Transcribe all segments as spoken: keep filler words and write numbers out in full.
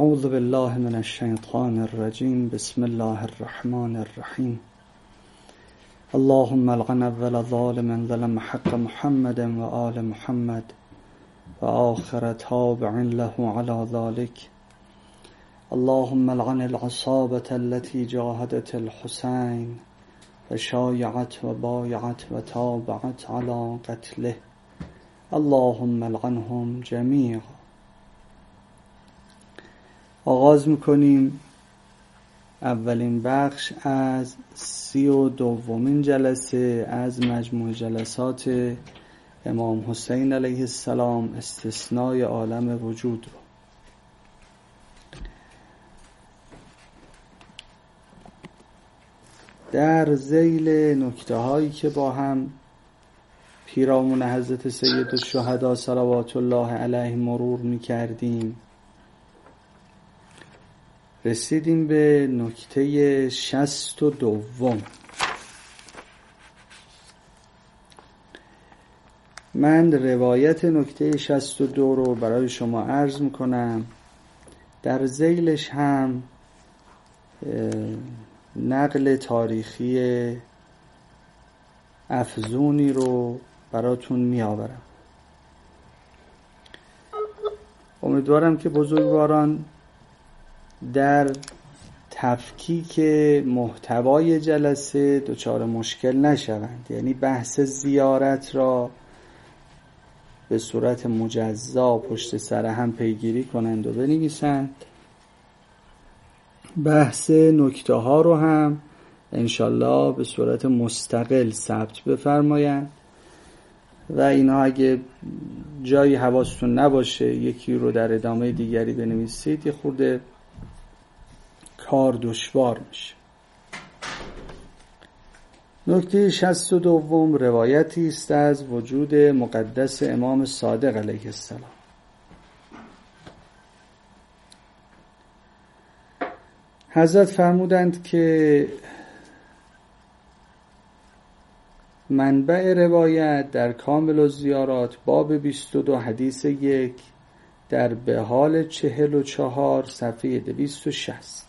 اعوذ بالله من الشیطان الرجیم. بسم الله الرحمن الرحیم. اللهم لعن اول ظالم ظلم حق محمد و آل محمد و آخر تابع له على ذلك. اللهم لعن العصابة التي جاهدت الحسين و شایعت و بایعت و تابعت على قتله. اللهم لعنهم جمیعا. آغاز میکنیم اولین بخش از سی و دومین جلسه از مجموع جلسات امام حسین علیه السلام استثنای عالم وجود رو. در ذیل نکته هایی که با هم پیرامون حضرت سید الشهدا صلوات الله علیه مرور میکردیم رسیدیم به نکته شصت و دوم. من روایت نکته شصت و دو رو برای شما عرض میکنم، در ذیلش هم نقل تاریخی افزونی رو براتون میآورم. امیدوارم که بزرگواران در تفکیک محتوای جلسه دچار مشکل نشوند، یعنی بحث زیارت را به صورت مجزا پشت سر هم پیگیری کنند و بنویسند. بحث نکته ها رو هم انشالله به صورت مستقل ثبت بفرمایند و اینا اگه جایی حواستون نباشه یکی رو در ادامه دیگری بنویسید، یه خورده کار دشوار میشه. نکته شصت و دوم روایتی است از وجود مقدس امام صادق علیه السلام. حضرت فرمودند که منبع روایت در کامل الزیارات باب بیست و دو حدیث یک در بحال چهل و چهار صفحه دویست و شصت.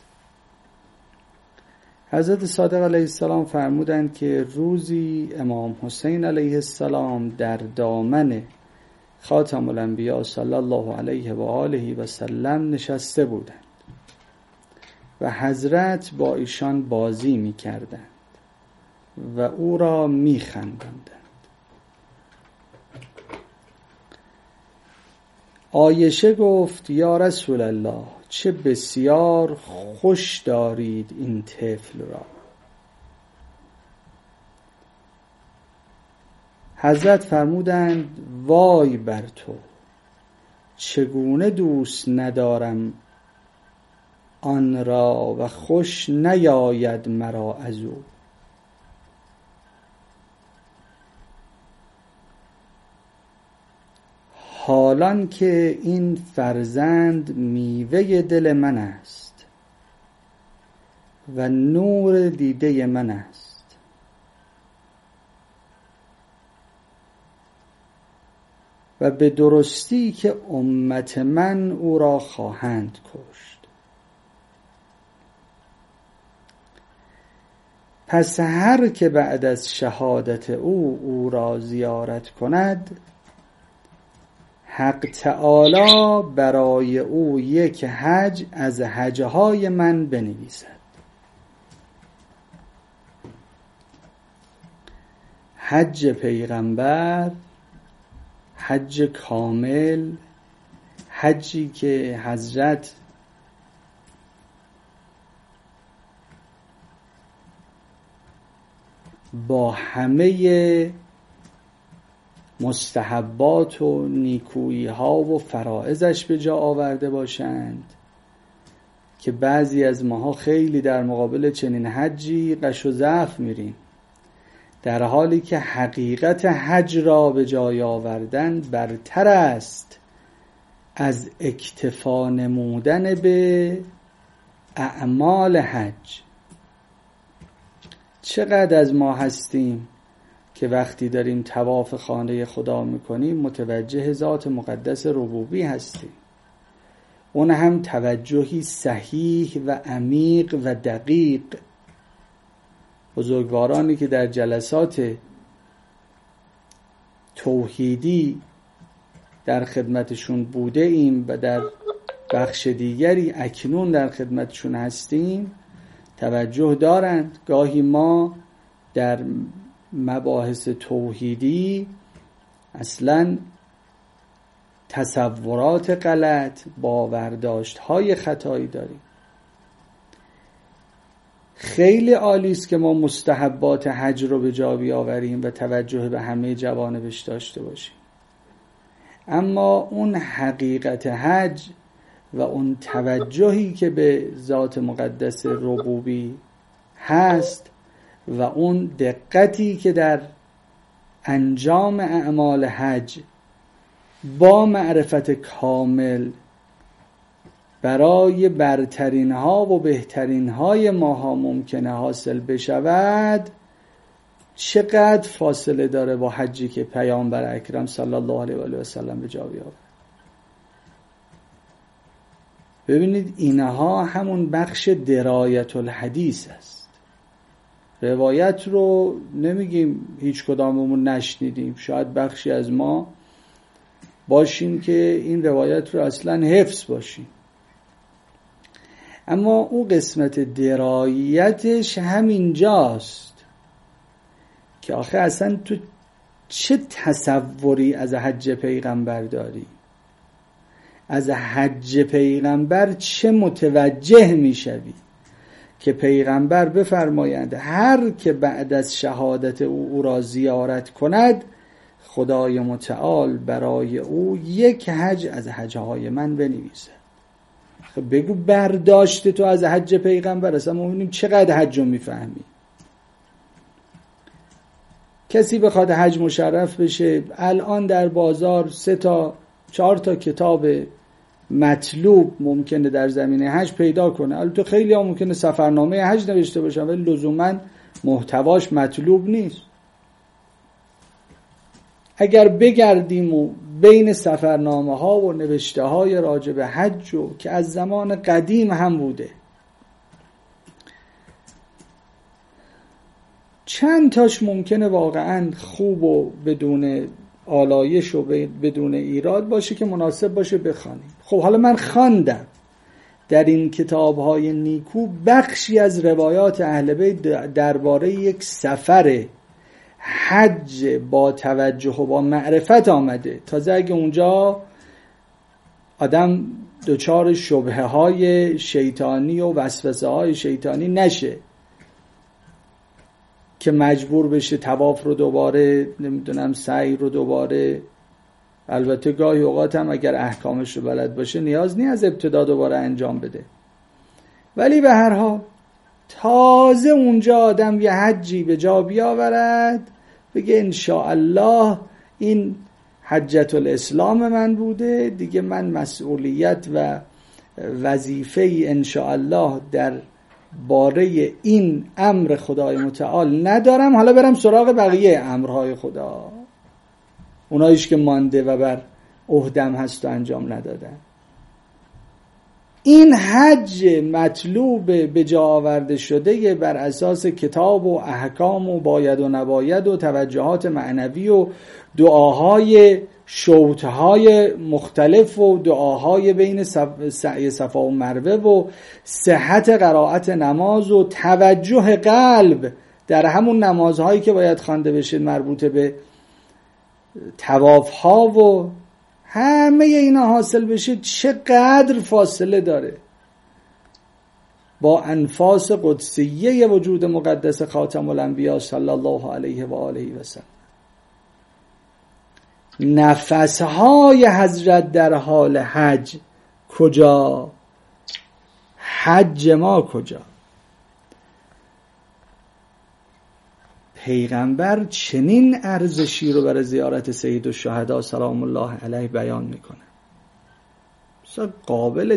حضرت صادق علیه السلام فرمودند که روزی امام حسین علیه السلام در دامن خاتم الانبیاء صلی الله علیه و آله و سلم نشسته بودند و حضرت با ایشان بازی می کردند و او را می خنداندند. عایشه گفت یا رسول الله، چه بسیار خوش دارید این طفل را. حضرت فرمودند وای بر تو، چگونه دوست ندارم آن را و خوش نیاید مرا از او. حالان که این فرزند میوه دل من است و نور دیده من است و به درستی که امت من او را خواهند کشت. پس هر که بعد از شهادت او او را زیارت کند، حق تعالی برای او یک حج از حجهای من بنویسد. حج پیغمبر، حج کامل، حجی که حضرت با همه مستحبات و نیکویی ها و فرائضش به جا آورده باشند که بعضی از ماها خیلی در مقابل چنین حجی قش و ضعف میریم، در حالی که حقیقت حج را به جای آوردن برتر است از اکتفا نمودن به اعمال حج. چقدر از ما هستیم که وقتی داریم طواف خانه خدا میکنیم متوجه ذات مقدس ربوبی هستیم، اون هم توجهی صحیح و عمیق و دقیق. بزرگوارانی که در جلسات توحیدی در خدمتشون بوده ایم و در بخش دیگری اکنون در خدمتشون هستیم توجه دارند. گاهی ما در مباحث توحیدی اصلاً تصورات غلط، باورداشت‌های خطایی داریم. خیلی عالی است که ما مستحبات حج رو به جا بیاوریم و توجه به همه جوانبش داشته باشیم، اما اون حقیقت حج و اون توجهی که به ذات مقدس ربوبی هست و اون دقتی که در انجام اعمال حج با معرفت کامل برای برترین ها و بهترین های ماها ممکنه حاصل بشود، چقدر فاصله داره با حجی که پیامبر اکرم صلی الله علیه و آله و سلم به جا بیاورد. ببینید اینها همون بخش درایت الحدیث است. روایت رو نمیگیم هیچ کداممون نشنیدیم، شاید بخشی از ما باشیم که این روایت رو اصلا حفظ باشیم، اما اون قسمت درایتش همینجاست که آخه اصلا تو چه تصوری از حج پیغمبر داری، از حج پیغمبر چه متوجه میشوی که پیغمبر بفرمایند هر که بعد از شهادت او او را زیارت کند خدای متعال برای او یک حج از حجهای من بنویسه. خب بگو برداشت تو از حج پیغمبر، اصلا ما ببینیم چقدر حج رو میفهمی. کسی بخواد حج مشرف بشه الان در بازار سه تا چهار تا کتاب مطلوب ممکنه در زمینه حج پیدا کنه. البته خیلی ها ممکنه سفرنامه حج نوشته باشن ولی لزوما محتواش مطلوب نیست. اگر بگردیم و بین سفرنامه ها و نوشته های راجع به حج و که از زمان قدیم هم بوده چند تاش ممکنه واقعا خوب و بدون آلایش و بدون ایراد باشه که مناسب باشه بخوانیم. خب حالا من خواندم در این کتاب‌های نیکو بخشی از روایات اهل بیت درباره یک سفر حج با توجه و با معرفت آمده. تازه اگه اونجا آدم دچار شبهه های شیطانی و وسوسه های شیطانی نشه که مجبور بشه طواف رو دوباره نمیدونم سعی رو دوباره. البته گاهی اوقات هم اگر احکامش رو بلد باشه نیاز نیست از ابتدا دوباره انجام بده، ولی به هر حال تازه اونجا آدم یه حجی به جا بیاورد بگه انشاءالله این حجت الاسلام من بوده دیگه، من مسئولیت و وظیفه ای انشاءالله در باره این امر خدای متعال ندارم، حالا برم سراغ بقیه امرهای خدا، اوناییش که مانده و بر عهدم هست و انجام ندادن. این حج مطلوب به جا آورده شده بر اساس کتاب و احکام و باید و نباید و توجهات معنوی و دعاهای شوطهای مختلف و دعاهای بین سعی صفا و مروه و صحت قرائت نماز و توجه قلب در همون نمازهایی که باید خوانده بشه مربوط به طواف‌ها و همه اینا حاصل بشه، چقدر فاصله داره با انفاس قدسیه وجود مقدس خاتم الانبیا صلی الله علیه و آله و سلم. نفسهای حضرت در حال حج کجا؟ حج ما کجا؟ پیغمبر چنین ارزشی رو برای زیارت سید الشهدا سلام الله علیه بیان میکنه، اصلا قابل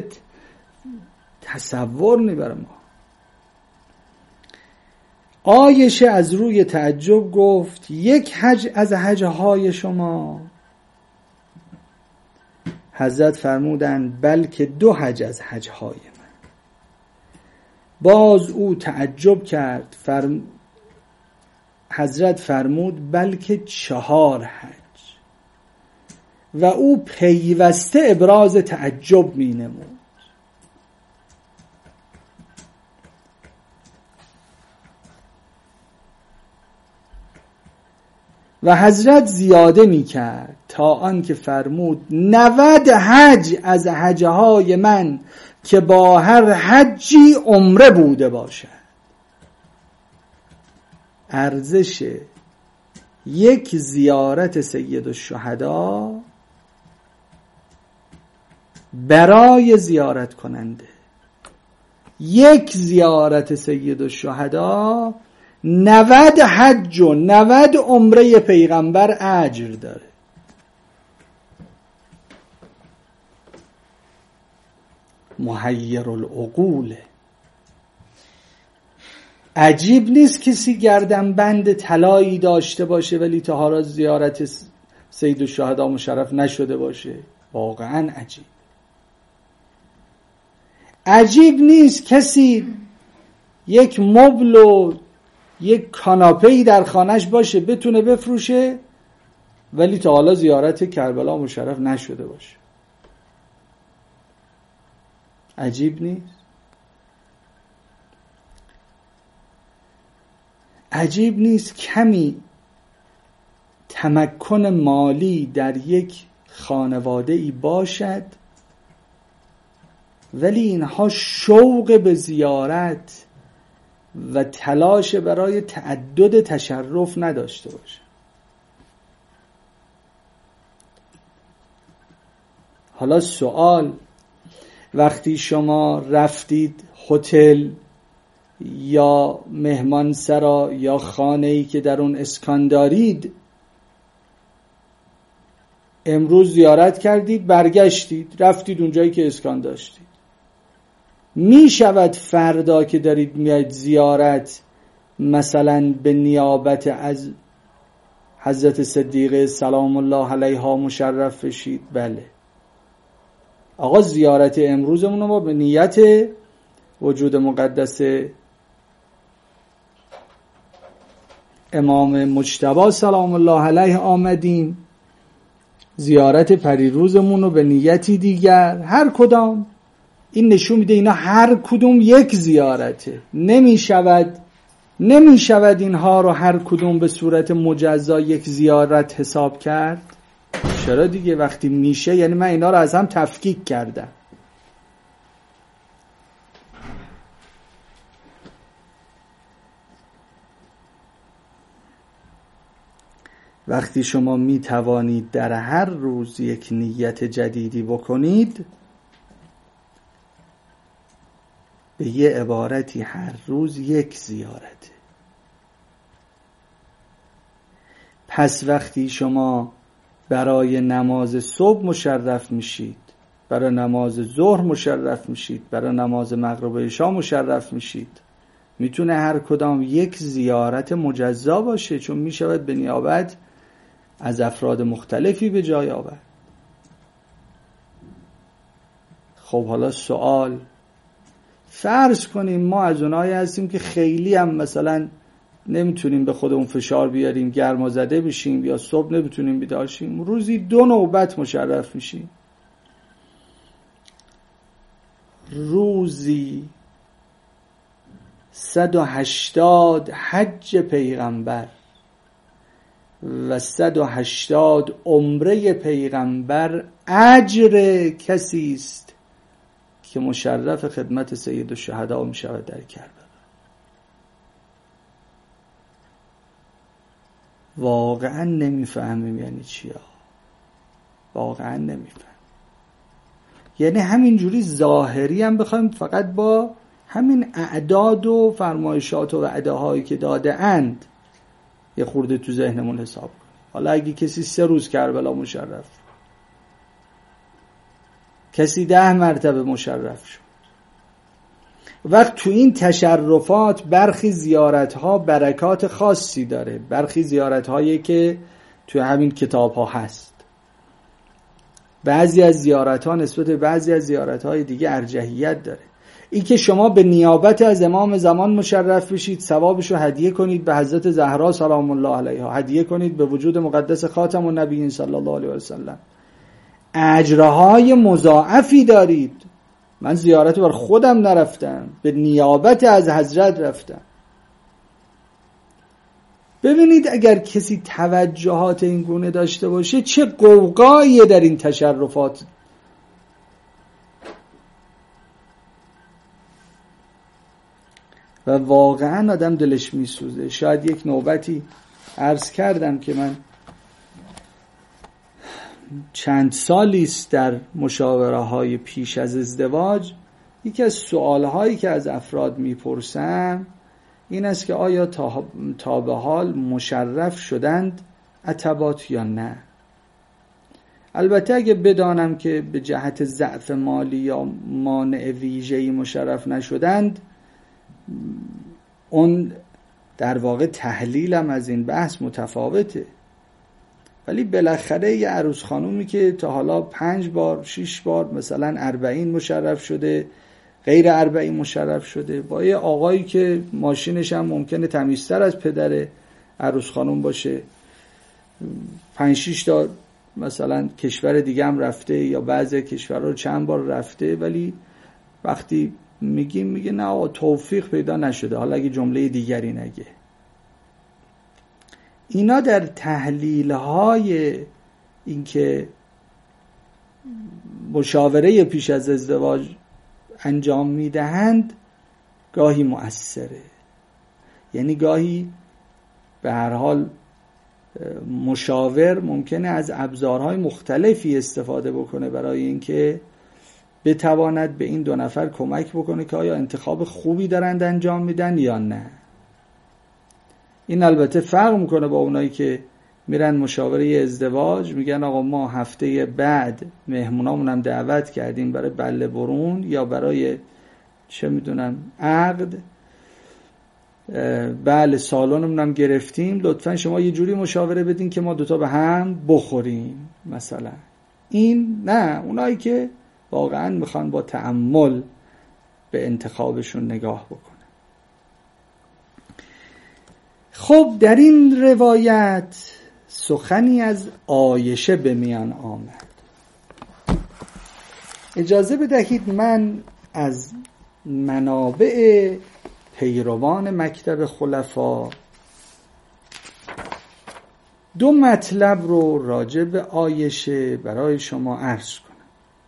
تصور نی برای ما. عایشه از روی تعجب گفت یک حج از حجهای شما؟ حضرت فرمودند بلکه دو حج از حجهای من. باز او تعجب کرد، فرم... حضرت فرمود بلکه چهار حج، و او پیوسته ابراز تعجب می نمود. و حضرت زیاده می کرد تا آن که فرمود نود حج از حجهای من که با هر حجی عمره بوده باشد. ارزش یک زیارت سید الشهدا برای زیارت کننده، یک زیارت سید الشهدا نود حج و نود عمره پیغمبر اجر داره. محیر العقول. عجیب نیست کسی گردنبند طلایی داشته باشه ولی تا حالا زیارت سید الشهدا مشرف نشده باشه. واقعا عجیب. عجیب نیست کسی یک مبل و یک کاناپه‌ای در خانهش باشه بتونه بفروشه ولی تا حالا زیارت کربلا مشرف نشده باشه. عجیب نیست. عجیب نیست کمی تمکن مالی در یک خانواده ای باشد ولی اینها شوق به زیارت و تلاش برای تعدد تشرف نداشته باشه. حالا سوال، وقتی شما رفتید هتل یا مهمانسرا یا خانه‌ای که در اون اسکان دارید، امروز زیارت کردید برگشتید رفتید اونجایی که اسکان داشتید، می شود فردا که دارید میاید زیارت مثلا به نیابت از حضرت صدیقه سلام الله علیها مشرف بشید؟ بله. آقا زیارت امروزمون رو ما به نیت وجود مقدس امام مجتبی سلام الله علیه آمدیم، زیارت پریروزمون رو به نیتی دیگر، هر کدام. این نشون میده اینا هر کدوم یک زیارته. نمی شود نمی شود اینها رو هر کدوم به صورت مجزا یک زیارت حساب کرد. چرا دیگه؟ وقتی میشه یعنی من اینا رو از هم تفکیک کردم. وقتی شما می توانید در هر روز یک نیت جدیدی بکنید، به یه عبارتی هر روز یک زیارته. پس وقتی شما برای نماز صبح مشرف میشید، برای نماز ظهر مشرف میشید، برای نماز مغرب و عشا مشرف میشید، میتونه هر کدام یک زیارت مجزا باشه، چون میشود به نیابت از افراد مختلفی به جای آورد. خب حالا سوال، فرض کنیم ما از اونایی هستیم که خیلی هم مثلا نمیتونیم به خودمون فشار بیاریم گرما زده بشیم یا صبح نمیتونیم بیدار شیم، روزی دو نوبت مشرف میشیم. روزی صد و هشتاد حج پیغمبر و صد و هشتاد عمره پیغمبر اجر کسی است که مشرف خدمت سید الشهدا می شود در کربلا. واقعا نمیفهمیم یعنی چیا، واقعا نمیفهم. یعنی همینجوری ظاهری هم بخوایم فقط با همین اعداد و فرمایشات و وعده‌هایی که داده اند یه خورده تو ذهنمون حساب کنیم. حالا اگه کسی سه روز کربلا مشرف، کسی ده مرتبه مشرف شد، وقت تو این تشرفات برخی زیارت‌ها برکات خاصی داره، برخی زیارت‌هایی که تو همین کتاب‌ها هست. بعضی از زیارت ها نسبت به بعضی از زیارت های دیگه ارجحیت داره. این که شما به نیابت از امام زمان مشرف بشید، ثوابش رو هدیه کنید به حضرت زهرا سلام الله علیها، هدیه کنید به وجود مقدس خاتم النبیین صلی الله علیه و سلم، اجرهای مضاعفی دارید. من زیارت بر خودم نرفتم، به نیابت از حضرت رفتم. ببینید اگر کسی توجهات این گونه داشته باشه چه قوقایی در این تشرفات. و واقعا آدم دلش میسوزه. شاید یک نوبتی عرض کردم که من چند سالیست در مشاوره های پیش از ازدواج یکی از سوالهایی که از افراد میپرسم این است که آیا تا, تا به حال مشرف شدند عتبات یا نه. البته اگه بدانم که به جهت ضعف مالی یا مانع ویژه‌ای مشرف نشدند، اون در واقع تحلیلم از این بحث متفاوته. ولی بالاخره یه عروس خانومی که تا حالا پنج بار شش بار مثلا اربعین مشرف شده، غیر اربعین مشرف شده، با یه آقایی که ماشینش هم ممکنه تمیزتر از پدر عروس خانوم باشه، پنج شش تا مثلا کشور دیگه هم رفته یا بعضی کشورها رو چند بار رفته، ولی وقتی میگیم میگه نه توفیق پیدا نشده. حالا اگه جمله دیگری نگه، اینا در تحلیل های این که مشاوره پیش از ازدواج انجام میدهند گاهی مؤثره. یعنی گاهی به هر حال مشاور ممکنه از ابزارهای مختلفی استفاده بکنه برای اینکه بتواند به این دو نفر کمک بکنه که آیا انتخاب خوبی دارند انجام میدن یا نه. این البته فرق میکنه با اونایی که میرن مشاوره ازدواج میگن آقا ما هفته بعد مهمونامون هم دعوت کردیم برای بله برون یا برای چه میدونم عقد، بله سالنمون هم گرفتیم، لطفا شما یه جوری مشاوره بدین که ما دوتا به هم بخوریم مثلا. این نه، اونایی که واقعا میخوان با تأمل به انتخابشون نگاه بکنن. خب در این روایت سخنی از عایشه به میان آمد. اجازه بدهید من از منابع پیروان مکتب خلفا دو مطلب رو راجع به عایشه برای شما عرض کنم.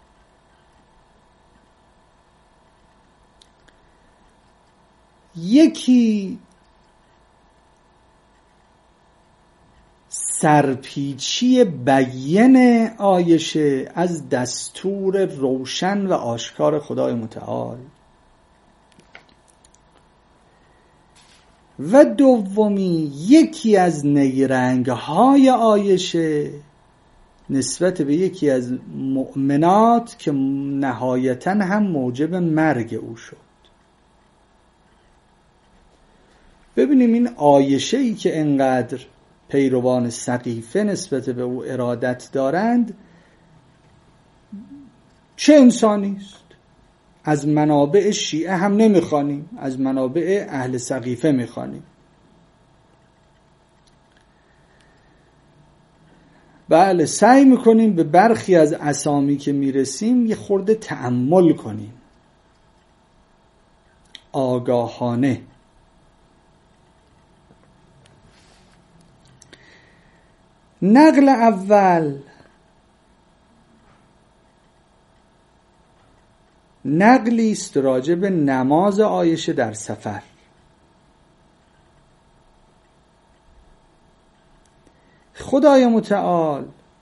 یکی سرپیچی بیان عایشه از دستور روشن و آشکار خدای متعال، و دومی یکی از نیرنگ‌های عایشه نسبت به یکی از مؤمنات که نهایتاً هم موجب مرگ او شد. ببینیم این عایشه‌ای که انقدر پیروان سقیفه نسبت به او ارادت دارند چه انسانی است. از منابع شیعه هم نمیخوانیم، از منابع اهل سقیفه میخوانیم. بله سعی میکنیم به برخی از اسامی که میرسیم یه خورده تأمل کنیم آگاهانه. نقل اول نقلی است راجع به نماز عایشه در سفر. خدای متعال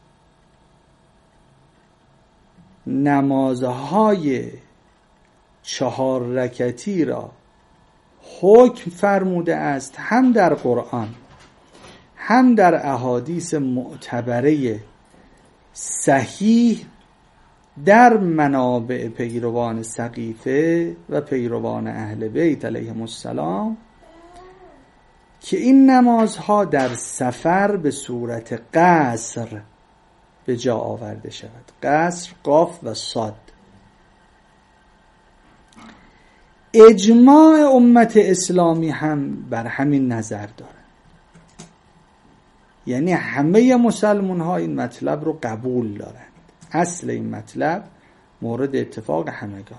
نمازهای چهار رکعتی را حکم فرموده است، هم در قرآن هم در احادیث معتبره صحیح در منابع پیروان سقیفه و پیروان اهل بیت علیهم السلام، که این نمازها در سفر به صورت قصر به جا آورده شود. قصر، قاف و صاد. اجماع امت اسلامی هم بر همین نظر داره، یعنی همه مسلمان ها این مطلب رو قبول دارند. اصل این مطلب مورد اتفاق همگان.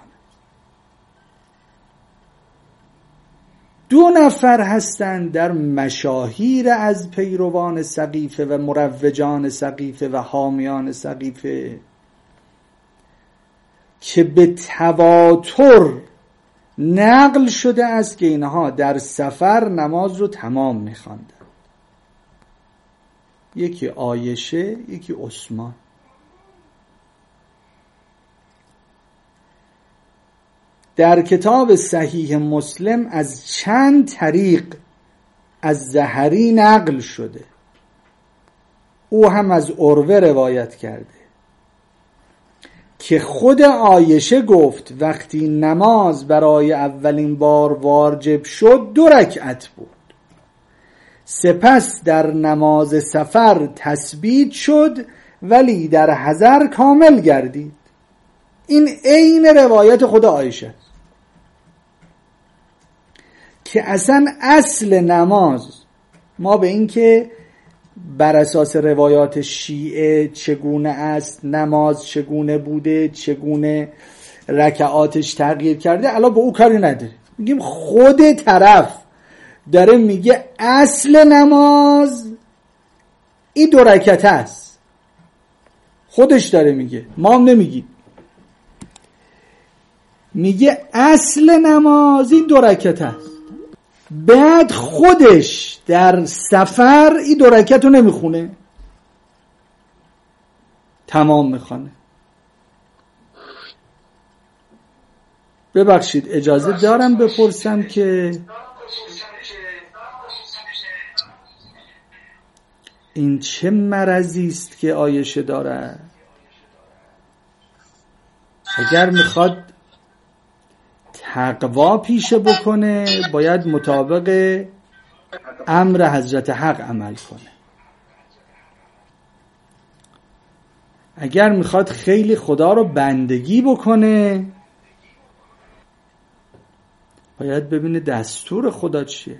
دو نفر هستند در مشاهیر از پیروان سقیفه و مروجان سقیفه و حامیان سقیفه که به تواتر نقل شده است که اینها در سفر نماز رو تمام می‌خواندند. یکی عایشه، یکی عثمان. در کتاب صحیح مسلم از چند طریق از زهری نقل شده، او هم از عروه روایت کرده که خود عایشه گفت وقتی نماز برای اولین بار واجب شد دو رکعت بود، سپس در نماز سفر تثبیت شد ولی در حضر کامل گردید. این عین روایت خود عایشه که اصلا اصل نماز، ما به این که بر اساس روایات شیعه چگونه است، نماز چگونه بوده، چگونه رکعاتش تغییر کرده، الان به او کاری نداره. میگیم خود طرف داره میگه اصل نماز این دو رکعت است، خودش داره میگه، ما هم نمیگیم. میگه اصل نماز این دو رکعت است، بعد خودش در سفر این دو رکعت رو نمیخونه، تمام میخونه. ببخشید اجازه دارم بپرسم که این چه مرضی است که عایشه داره؟ اگر میخواد تقوا پیشه بکنه باید مطابق امر حضرت حق عمل کنه. اگر میخواد خیلی خدا رو بندگی بکنه باید ببینه دستور خدا چیه.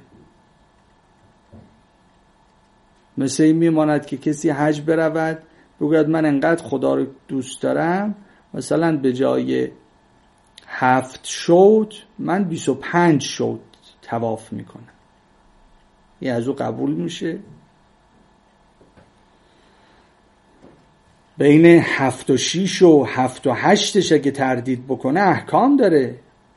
مثل این میماند که کسی حج برود بگوید من انقدر خدا رو دوست دارم، مثلا به جای هفت شوط من بیست و پنج شوط طواف میکنم، این از او قبول میشه؟ بین هفت و شیش و هفت و هشتش اگه تردید بکنه احکام داره.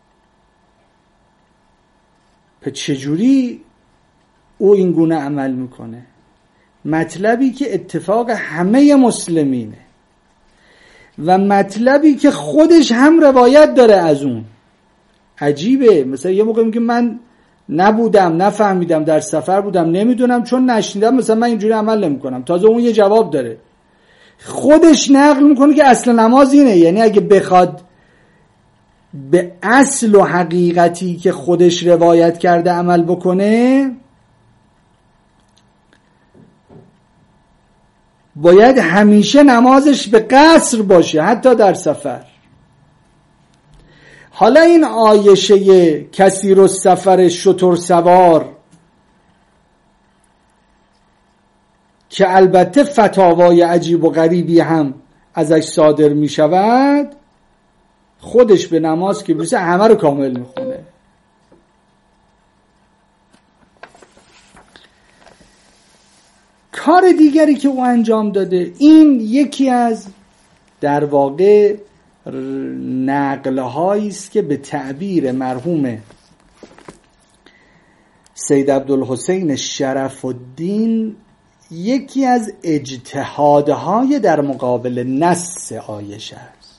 پس چجوری او این گونه عمل میکنه؟ مطلبی که اتفاق همه مسلمینه و مطلبی که خودش هم روایت داره از اون. عجیبه، مثلا یه موقع میگه من نبودم، نفهمیدم، در سفر بودم، نمیدونم، چون نشنیدم مثلا من اینجوری عمل نمیکنم. تازه اون یه جواب داره، خودش نقل میکنه که اصل نماز اینه. یعنی اگه بخواد به اصل و حقیقتی که خودش روایت کرده عمل بکنه باید همیشه نمازش به قصر باشه، حتی در سفر. حالا این عایشه کثیر السفر شتر سوار که البته فتاوای عجیب و غریبی هم ازش صادر می شود، خودش به نماز که برسه همه رو کامل می خونه. کار دیگری که او انجام داده، این یکی از در واقع نقل‌هایی است که به تعبیر مرحوم سید عبدالحسین شرف الدین یکی از اجتهادهای در مقابل نص عایشه است.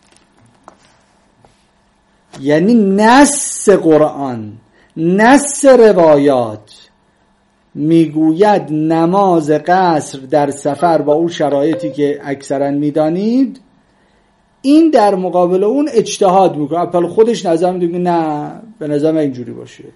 یعنی نص قرآن، نص روایات میگوید نماز قصر در سفر با اون شرایطی که اکثرا میدانید، این در مقابل اون اجتهاد میکنه. اپل خودش نظر میده نه به نظر من اینجوری باشه،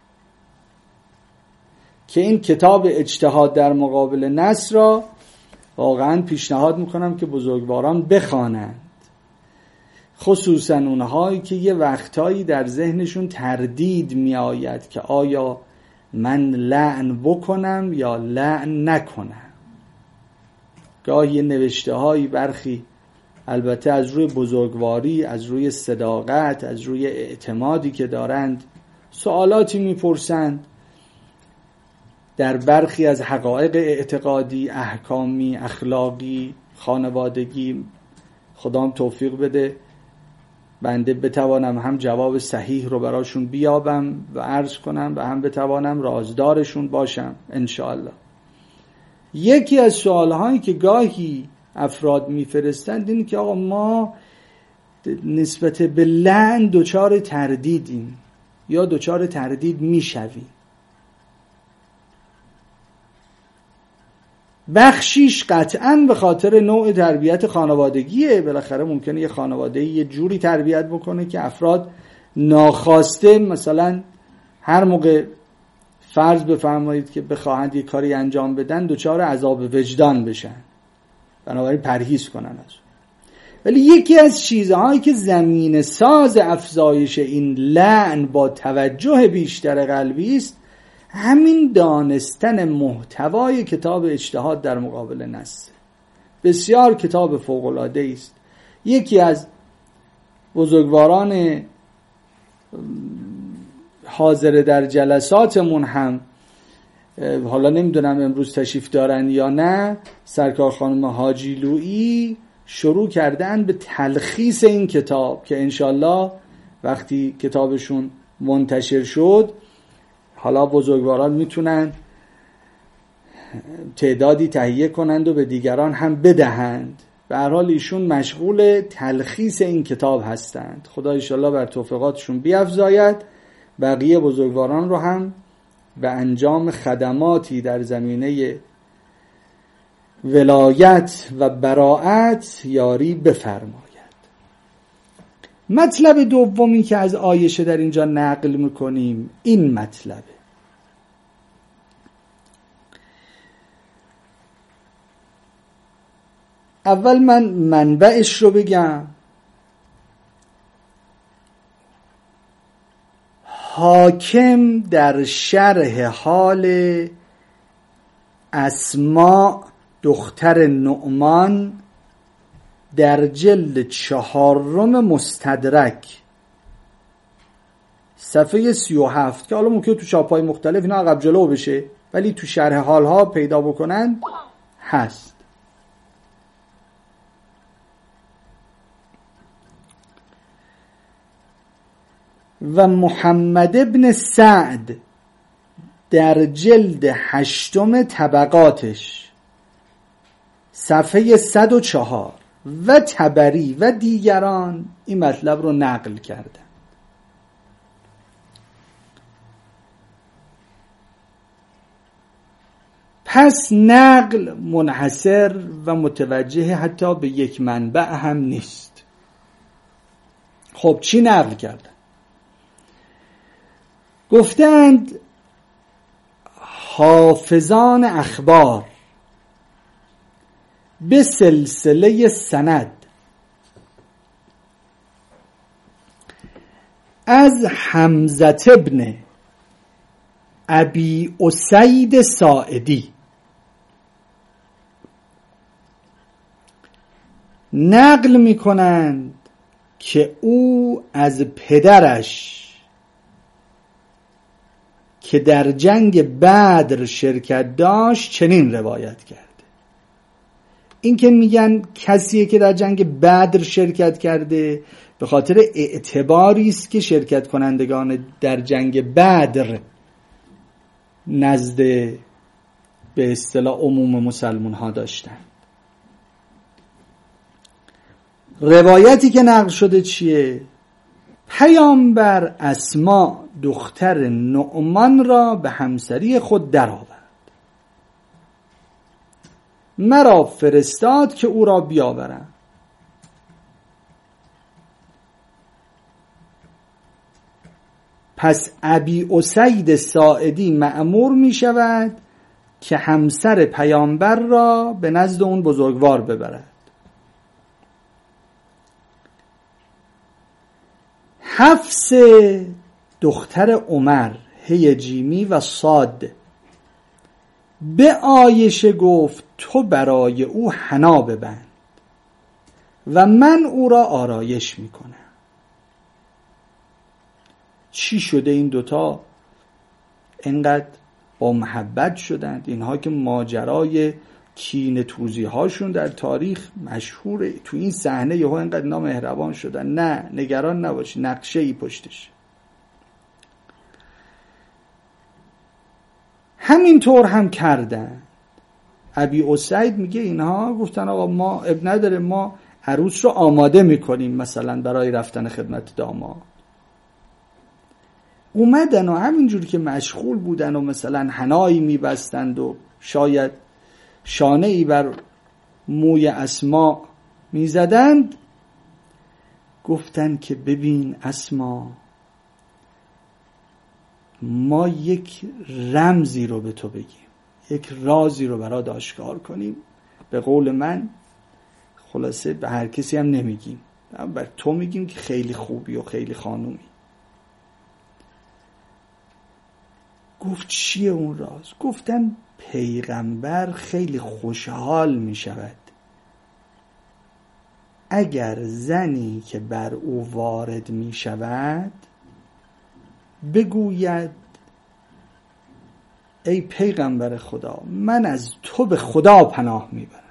که این کتاب اجتهاد در مقابل نص را واقعا پیشنهاد میکنم که بزرگواران بخوانند، خصوصا اونهایی که یه وقتایی در ذهنشون تردید میآید که آیا من لعن بکنم یا لعن نکنم. گاهی نوشته هایی برخی البته از روی بزرگواری، از روی صداقت، از روی اعتمادی که دارند سوالاتی میپرسند در برخی از حقایق اعتقادی، احکامی، اخلاقی، خانوادگی. خدام توفیق بده بنده بتوانم هم جواب صحیح رو براشون بیابم و عرض کنم و هم بتوانم رازدارشون باشم انشاءالله. یکی از سوالهایی که گاهی افراد میفرستند اینه که آقا ما نسبت به لعن دچار تردیدیم یا دچار تردید میشویم. بخشیش قطعاً به خاطر نوع تربیت خانوادگیه. بالاخره ممکنه یه خانواده یه جوری تربیت بکنه که افراد ناخواسته مثلا هر موقع فرض بفرمایید که بخواهند یه کاری انجام بدن دچار عذاب وجدان بشن، بنابراین پرهیز کنن از. ولی یکی از چیزهایی که زمین ساز افزایش این لعن با توجه بیشتر قلبی است همین دانستن محتوای کتاب اجتهاد در مقابل نص. بسیار کتاب فوق‌العاده است. یکی از بزرگواران حاضر در جلساتمون هم حالا نمیدونم امروز تشریف دارن یا نه، سرکار خانم حاجی لویی شروع کردن به تلخیص این کتاب که انشالله وقتی کتابشون منتشر شد حالا بزرگواران میتونن تعدادی تهیه کنند و به دیگران هم بدهند. به هر حال ایشون مشغول تلخیص این کتاب هستند. خدا انشالله بر توفیقاتشون بیفزاید. بقیه بزرگواران رو هم به انجام خدماتی در زمینه ولایت و براءت یاری بفرماید. مطلب دومی که از عایشه در اینجا نقل میکنیم این مطلبه. اول من منبعش رو بگم. حاکم در شرح حال اسماء دختر نعمان در جلد چهارم مستدرک صفحه سی و هفت که حالا ممکنه تو چاپ‌های مختلف اینا عقب جلو بشه ولی تو شرح حالها پیدا بکنن هست. و محمد ابن سعد در جلد هشتم طبقاتش صفحه صد و چهار و طبری و دیگران این مطلب رو نقل کردن. پس نقل منحصر و متوجه حتی به یک منبع هم نیست. خب چی نقل کردن؟ گفتند حافظان اخبار به سلسله سند از حمزه ابن ابی اسید ساعدی نقل می کنند که او از پدرش که در جنگ بدر شرکت داشت چنین روایت کرده. این که میگن کسیه که در جنگ بدر شرکت کرده به خاطر اعتباری است که شرکت کنندگان در جنگ بدر نزد به اصطلاح عموم مسلمان ها داشتن. روایتی که نقل شده چیه؟ پیامبر اسما دختر نعمان را به همسری خود درآورد، مرا فرستاد که او را بیاورم. پس ابی اسید ساعدی مأمور می شود که همسر پیامبر را به نزد اون بزرگوار ببرد. حفص دختر عمر هی جیمی و صاد به عایشه گفت تو برای او حنا ببند و من او را آرایش میکنم. چی شده این دوتا اینقدر با محبت شدند؟ اینها که ماجرای کینه توزی هاشون در تاریخ مشهوره، تو این صحنه یهو اینقدر اینا مهربان شدن. نه، نگران نباشی، نقشه ای پشتش. همینطور هم کردن. ابی اسید میگه اینها گفتن آقا ما اب نداره، ما عروس رو آماده میکنیم مثلا برای رفتن خدمت داماد. اومدن و همینجور که مشغول بودن و مثلا حنایی میبستند و شاید شانه ای بر موی اسما میزدند، گفتن که ببین اسما، ما یک رمزی رو به تو بگیم، یک رازی رو برات آشکار کنیم. به قول من خلاصه به هر کسی هم نمیگیم، بر تو میگیم که خیلی خوبی و خیلی خانومی. گفت چیه اون راز؟ گفتن پیغمبر خیلی خوشحال می شود اگر زنی که بر او وارد می شود بگوید ای پیغمبر خدا، من از تو به خدا پناه می برم.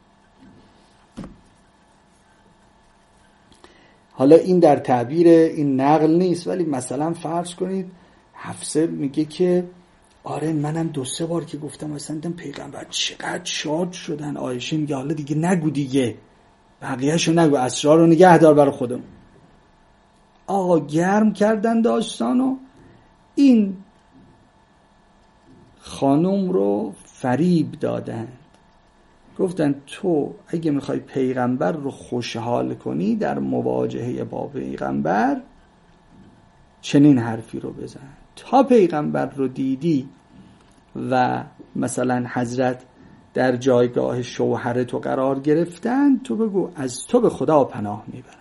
حالا این در تعبیر این نقل نیست، ولی مثلا فرض کنید حفصه میگه که آره منم دو سه بار که گفتم مثلا دیدم پیغمبر چقدر شاد شدن. عایشه میگه حالا دیگه نگو دیگه، بقیه‌شو نگو، اسرار رو نگه دار برای خودمون. آقا گرم کردن داستانو، این خانم رو فریب دادن. گفتن تو اگه میخوای پیغمبر رو خوشحال کنی در مواجهه با پیغمبر چنین حرفی رو بزن. تا پیغمبر رو دیدی و مثلا حضرت در جایگاه شوهر تو قرار گرفتن، تو بگو از تو به خدا پناه میبرم.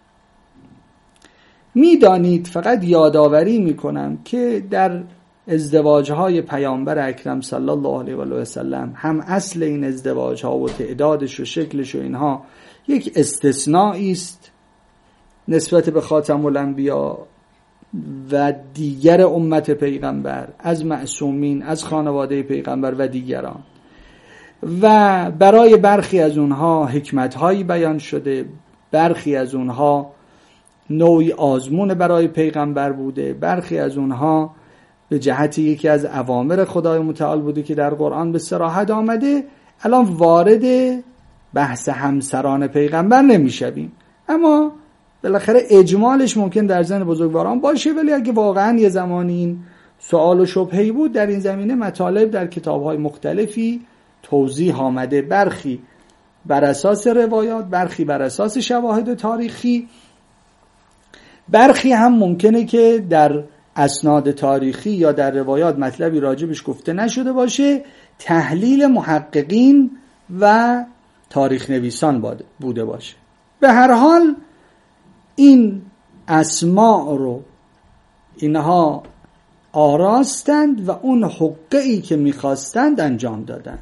میدانید، فقط یادآوری میکنم که در ازدواجهای پیامبر اکرم صلی الله علیه و آله و سلم هم اصل این ازدواجها و تعدادش و شکلش و اینها یک استثنایی است نسبت به خاتم الانبیا و دیگر امت پیغمبر، از معصومین، از خانواده پیغمبر و دیگران، و برای برخی از اونها حکمت‌هایی بیان شده، برخی از اونها نوعی آزمون برای پیغمبر بوده، برخی از اونها به جهت یکی از اوامر خدای متعال بوده که در قرآن به صراحت آمده. الان وارد بحث همسران پیغمبر نمیشویم، اما بالاخره اجمالش ممکن در ذهن بزرگواران باشه، ولی اگه واقعا یه زمانی این سوال و شبهه‌ای بود در این زمینه مطالب در کتاب‌های مختلفی توضیح آمده، برخی بر اساس روایات، برخی بر اساس شواهد تاریخی، برخی هم ممکنه که در اسناد تاریخی یا در روایات مطلبی راجبش گفته نشده باشه، تحلیل محققین و تاریخ نویسان بوده باشه. به هر حال این اسماء رو اینها آراستند و اون حقه‌ای که میخواستند انجام دادند.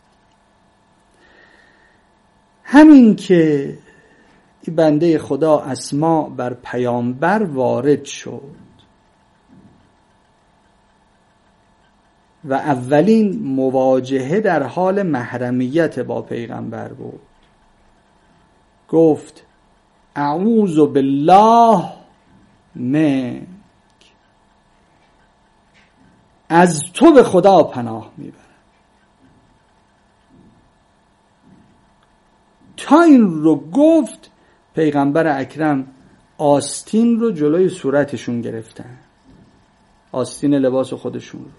همین که این بنده خدا اسماء بر پیامبر وارد شد و اولین مواجهه در حال محرمیت با پیغمبر بود، گفت اعوذ بالله منک، از تو به خدا پناه میبرم. تا این رو گفت پیغمبر اکرم آستین رو جلوی صورتشون گرفتن، آستین لباس خودشون رو،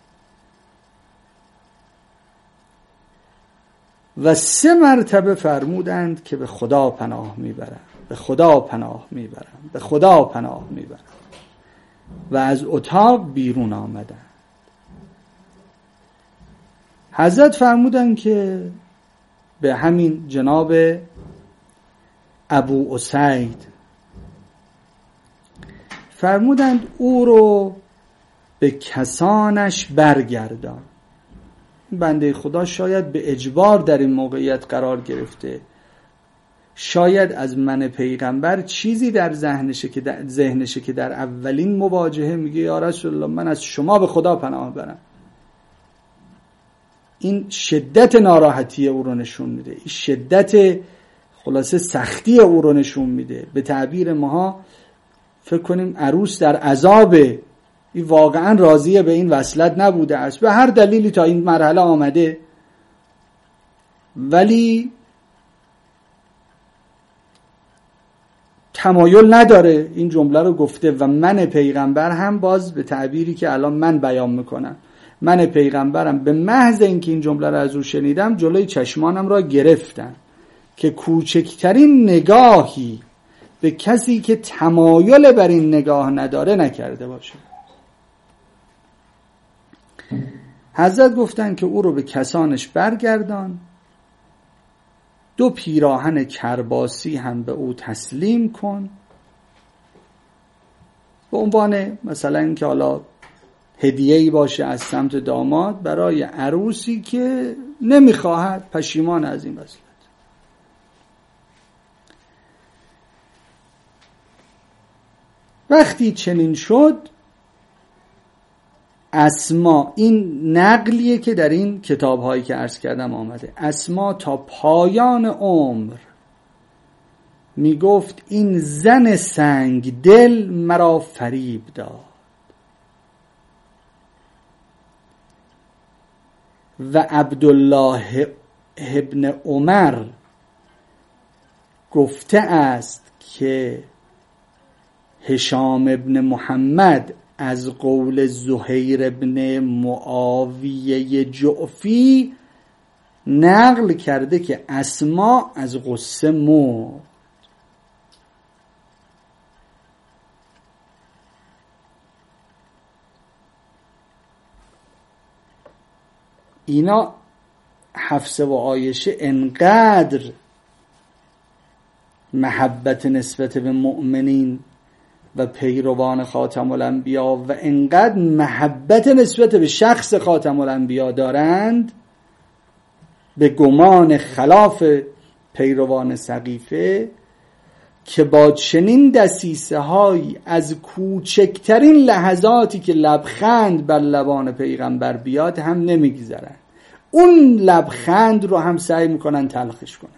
و سه مرتبه فرمودند که به خدا پناه میبرم، به خدا پناه میبرم، به خدا پناه میبرم، و از اتاق بیرون آمدند. حضرت فرمودن که به همین جناب ابو اسید فرمودند او رو به کسانش برگردان. بنده خدا شاید به اجبار در این موقعیت قرار گرفته، شاید از من پیغمبر چیزی در ذهنشه که در ذهنشه که در اولین مواجهه میگه یا رسول الله من از شما به خدا پناه برم. این شدت ناراحتی او رو نشون میده، این شدت خلاصه سختی او رو نشون میده. به تعبیر ماها فکر کنیم عروس در عذابه، این واقعا راضیه به این وصلت نبوده است، به هر دلیلی تا این مرحله آمده، ولی تمایل نداره این جمله رو گفته. و من پیغمبر هم باز به تعبیری که الان من بیان میکنم، من پیغمبرم به محض اینکه این جمله رو از او شنیدم جلوی چشمانم را گرفتم که کوچکترین نگاهی به کسی که تمایل بر این نگاه نداره نکرده باشه. حضرت گفتن که او رو به کسانش برگردان، دو پیراهن کرباسی هم به او تسلیم کن، به عنوان مثلا اینکه حالا هدیه‌ای باشه از سمت داماد برای عروسی که نمیخواهد، پشیمان از این وصلت. وقتی چنین شد، اسما، این نقلیه که در این کتاب‌هایی که عرض کردم آمده، اسما تا پایان عمر میگفت این زن سنگ دل مرا فریب داد. و عبدالله ابن عمر گفته است که هشام ابن محمد از قول زهیر ابن معاویه جعفی نقل کرده که اسما از غصه مرد. اینا حفصه و عایشه انقدر محبت نسبت به مؤمنین و پیروان خاتم الانبیا و انقدر محبت نسبت به شخص خاتم الانبیا دارند، به گمان خلاف پیروان سقیفه، که با چنین دسیسه هایی از کوچکترین لحظاتی که لبخند بر لبان پیغمبر بیاد هم نمیگذرن، اون لبخند رو هم سعی میکنن تلخش کنن.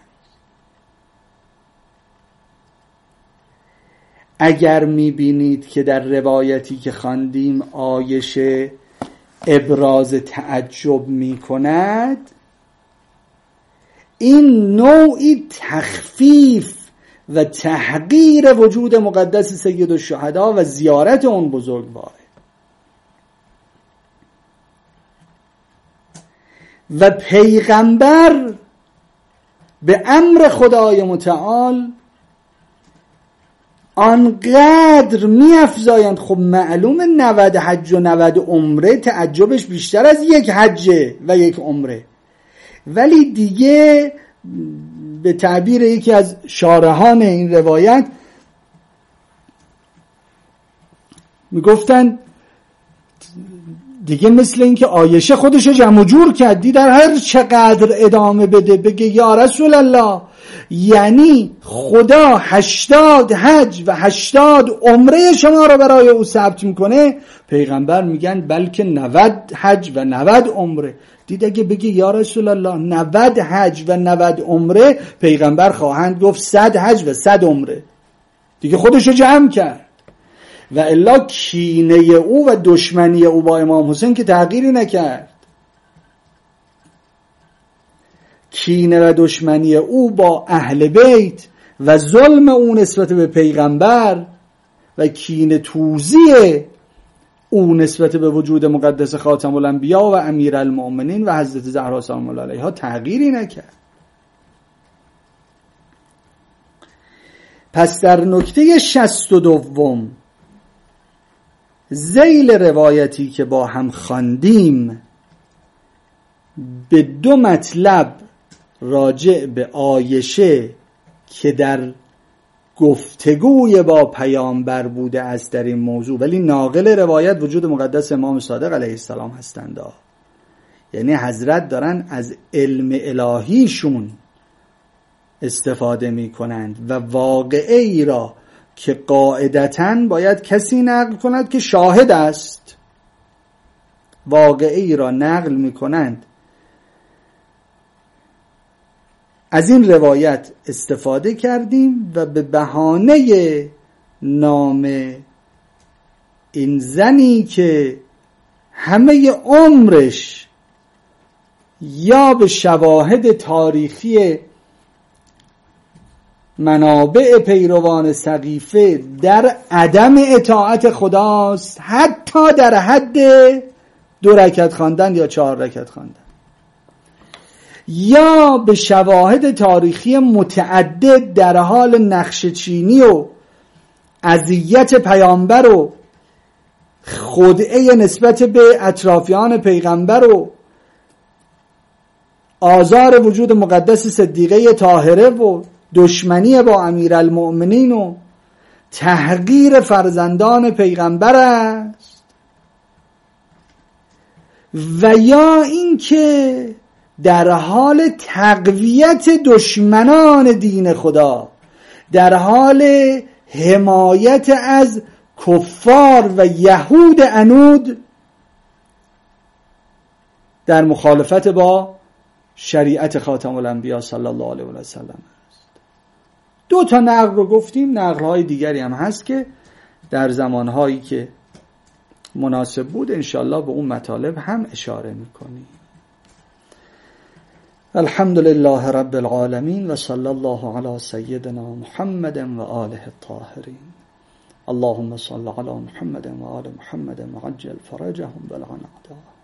اگر میبینید که در روایتی که خواندیم عایشه ابراز تعجب میکند، این نوعی تخفیف و تحقیر وجود مقدس سید الشهدا و زیارت اون بزرگواره. و پیغمبر به امر خدای متعال آنقدر می‌افزایند. خب معلومه نود حج و نود عمره تعجبش بیشتر از یک حج و یک عمره، ولی دیگه به تعبیر یکی از شارحان این روایت میگفتن دیگه مثل اینکه عایشه خودشو جمع جور کردی در هر چقدر ادامه بده بگه یا رسول الله، یعنی خدا هشتاد حج و هشتاد عمره شما رو برای او ثبت میکنه. پیغمبر میگن بلکه نود حج و نود عمره. دید اگه بگه یا رسول الله نود حج و نود عمره، پیغمبر خواهند گفت صد حج و صد عمره. دیگه خودشو جمع کرد. و الا کینه او و دشمنی او با امام حسین که تغییری نکرد. کینه و دشمنی او با اهل بیت و ظلم او نسبت به پیغمبر و کینه توزی او نسبت به وجود مقدس خاتم الانبیا و امیر المؤمنین و حضرت زهرا سلام الله علیها تغییری نکرد. پس در نکته شصت و دوم ذیل روایتی که با هم خواندیم به دو مطلب راجع به عایشه که در گفتگوی با پیامبر بوده است در این موضوع، ولی ناقل روایت وجود مقدس امام صادق علیه السلام هستند. یعنی حضرت دارن از علم الهیشون استفاده می کنند و واقعه ای را که قاعدتاً باید کسی نقل کند که شاهد است، واقعه ای را نقل می کنند. از این روایت استفاده کردیم و به بهانه نام این زنی که همه عمرش یا به شواهد تاریخی منابع پیروان سقیفه در عدم اطاعت خداست، حتی در حد دو رکعت خواندن یا چهار رکعت خواندن، یا به شواهد تاریخی متعدد در حال نقشه‌چینی و اذیت پیامبر و خدعه نسبت به اطرافیان پیغمبر و آزار وجود مقدس صدیقه طاهره و دشمنی با امیرالمؤمنین و تحقیر فرزندان پیغمبر است، و یا اینکه در حال تقویت دشمنان دین خدا، در حال حمایت از کفار و یهود عنود در مخالفت با شریعت خاتم الانبیا صلی الله علیه و سلم است. دو تا نقل رو گفتیم، نقل‌های دیگری هم هست که در زمانهایی که مناسب بود انشاءالله به اون مطالب هم اشاره میکنیم. الحمد لله رب العالمین و صلی الله علی سیدنا محمد و آله الطاهرین. اللهم صل علی محمد و آل محمد و عجل فرجهم بلعن اعداء.